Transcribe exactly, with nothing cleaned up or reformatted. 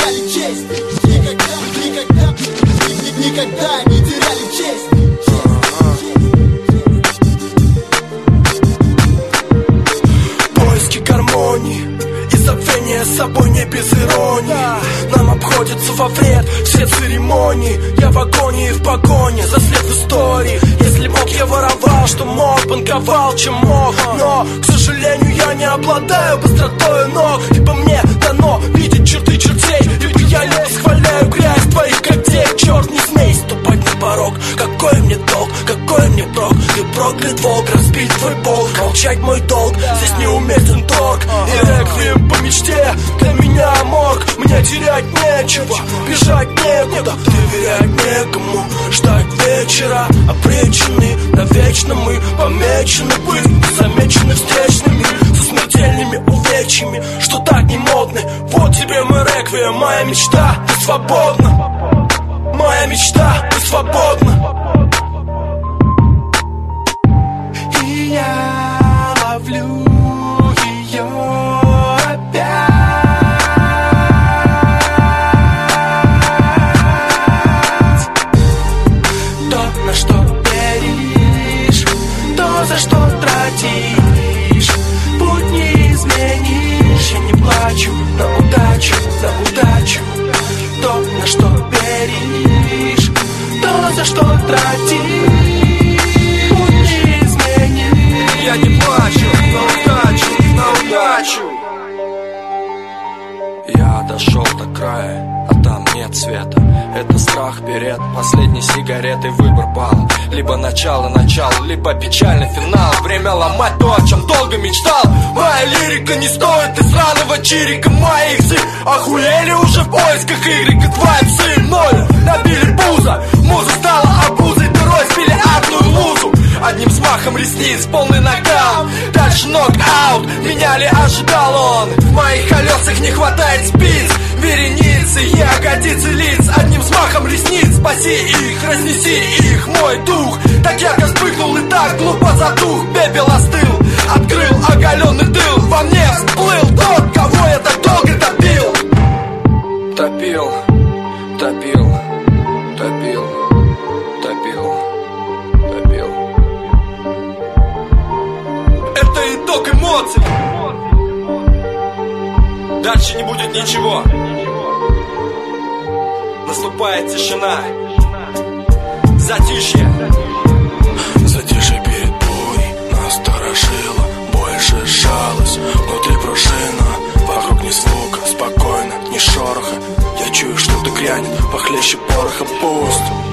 теряли честь. Никогда, никогда, никогда не теряли честь. Поиски гармонии и забвение с собой не без иронии. Нам обходится во вред все церемонии. Я в агонии, в погоне за след в истории. Если мог, я воровал, что мог, банковал, чем мог. Но, к сожалению, я не обладаю быстротой ног. Ибо мне дано видеть черты чертей. Ибо я не восхваляю грязь твоих когтей. Черт, не смей ступать на порог. Какой мне долг, какой мне прок? Ты проклят волк, разбить твой полк. Молчать мой долг, здесь неуместен торг. И реквием по мечте, для меня морг. Мне терять нечего, бежать некуда, доверять некому, ждать вечера. Обречены навечно мы, помечены быть, замечены встречными со смертельными увечьями, что так не модны. Вот тебе мой реквием, моя мечта, ты свободна. Моя мечта, ты свободна. И я ловлю ее опять. То, на что веришь, то, за что тратишь, путь не изменишь. Я не плачу на удачу, на удачу. То, на что веришь, то, за что тратишь, путь не изменишь. Я не плачу на удачу, на удачу. Я дошел до края, а там нет света. Это страх перед последней сигаретой. Выбор пал, либо начало, начало, либо печальный финал. Время ломать то, о чем долго мечтал. Моя лирика не стоит и сраного чирика. Моих сы охуели уже в поисках игры. Как твои псы мною набили пузо. Муза стала обузой, дырой спили адную лузу. Одним взмахом ресниц полный нокаут. Дальше нокаут, меня ли ожидал он? В моих колесах не хватает спиц. Вереницы, ягодицы лиц. Одним взмахом ресниц спаси их, разнеси их, мой дух. Так ярко вспыхнул и так глупо затух. Пепел остыл, открыл оголенный тыл. Во мне всплыл тот, кого я так долго топил. Топил, топил, топил, топил, топил. Это итог эмоций. Дальше не будет ничего. Наступает тишина. Затишье. Затишье перед бурей насторожило, больше сжалось внутри пружина. Вокруг ни звука, спокойно, ни шороха. Я чую, что-то грянет, похлеще пороха. Пусть